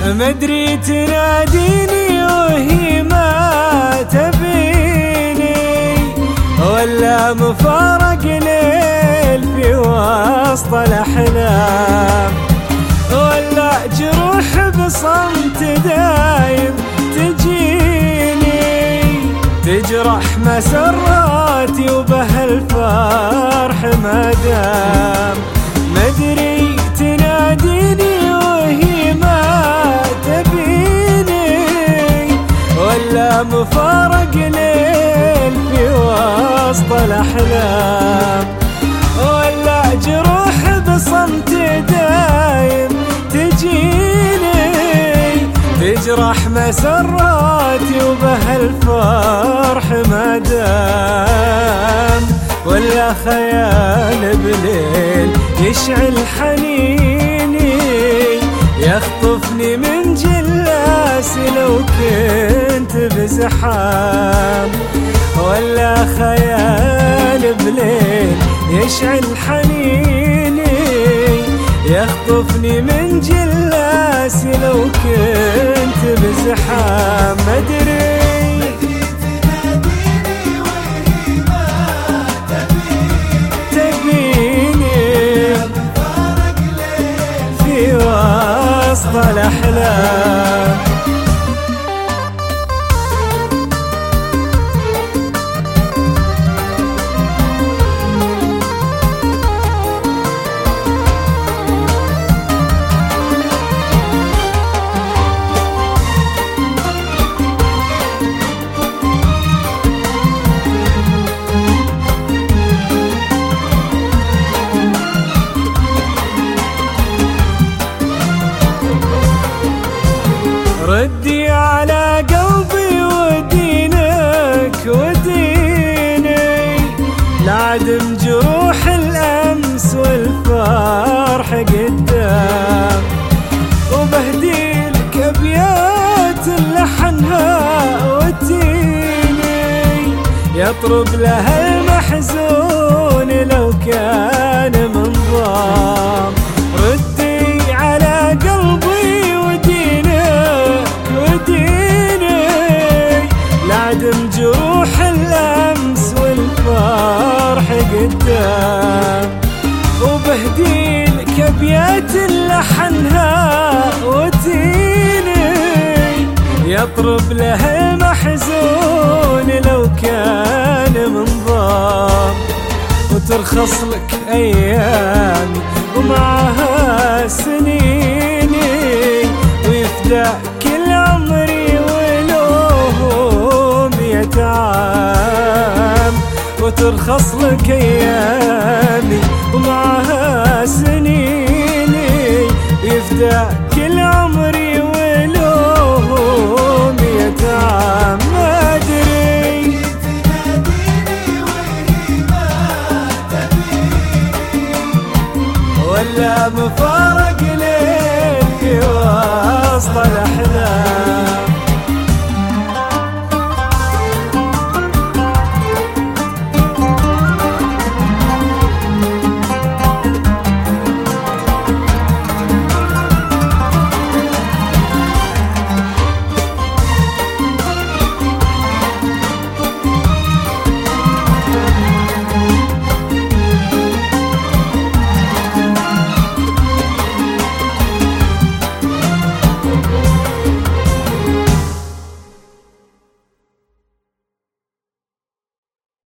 مدري تناديني وهي ما تبيني، ولا مفارق ليل في وسط الأحلام، ولا جروح بصمت دايم تجيني، تجرح مسراتي وبهالفرح ما دام. مدري تناديني وهي ما تبيني، ولا مفارق ليل في وسط الأحلام، ولا جروح بصمت دايم تجيني، تجرح مسراتي وبهالفرح ما دام. ولا خيال بليل يشعل حنيني، يخطفني من جلاسي لو كنت بزحام. ولا خيال بليل يشعل حنيني، يخطفني من جلاسي لو كنت بزحام. مدري وسط الأحلام. ردي على قلبي ودينك وديني، لعدم جروح الأمس والفرح قدام، وبهديلك أبيات لحنها وتيني، يطرب لها المحزون لو كان منظام. ردي على قلبي لعدم جروح الأمس والفرح قدام، وبهديلك أبيات لحنها وتيني، يطرب لها محزون لو كان منظام. وترخص لك أيامي ومعها سنيني، ويفدى كل عمري عام. وترخص لك أيامي ومعها سنيني، يفدى كل عمري